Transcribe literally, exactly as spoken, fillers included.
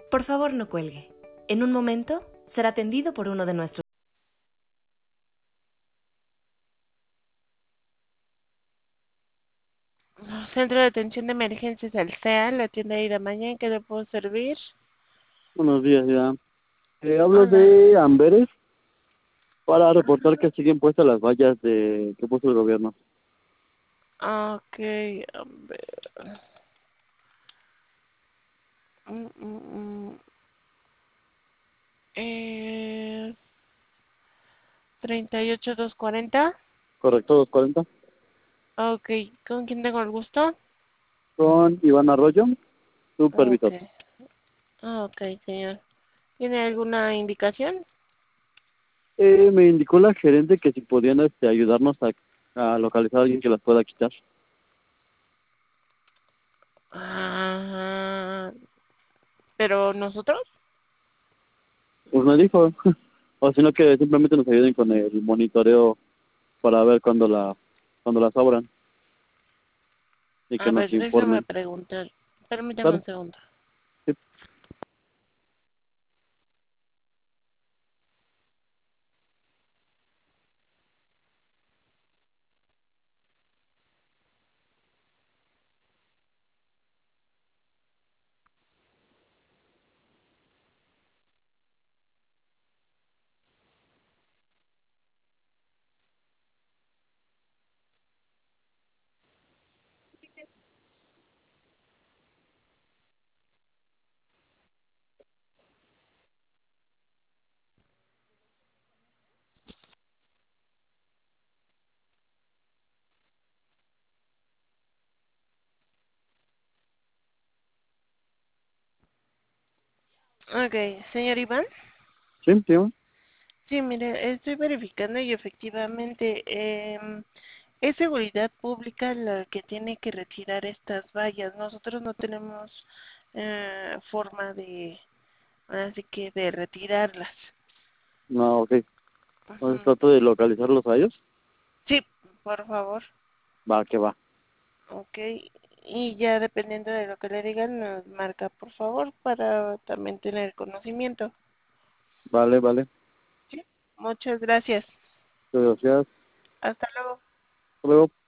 Por favor, no cuelgue. En un momento será atendido por uno de nuestros. Centro de Atención de Emergencias Alsea, la tienda de Mañana, ¿en qué le puedo servir? Buenos días, ya. Eh, hablo Hola. de Amberes para reportar que siguen puestas las vallas de que puso el gobierno. Ok, a ver. Mm, mm, mm. Eh, treinta y ocho mil doscientos cuarenta. ¿Correcto, dos cuarenta? Ok, ¿con quién tengo el gusto? Con Iván Arroyo, Ok, supervisor. ok, señor. ¿Tiene alguna indicación? Eh, me indicó la gerente que si podían este, ayudarnos a, a localizar a alguien que las pueda quitar. Ah, pero nosotros. Pues me dijo, o sino que simplemente nos ayuden con el monitoreo para ver cuándo la cuando las abran y que A nos ver, déjame informen. preguntar. Permítame Claro, un segundo. sí. Ok, señor Iván. Sí, sí, ¿no? Sí, mire, estoy verificando y efectivamente em, es seguridad pública la que tiene que retirar estas vallas. Nosotros no tenemos eh, forma de, así que de retirarlas. No, ok. Entonces Ujú. trato de localizarlos a ellos. Sí, por favor. Va, que va. Ok. Y ya dependiendo de lo que le digan, nos marca, por favor, para también tener conocimiento. Vale, vale. Sí. Muchas gracias. Gracias. Hasta luego. Hasta luego.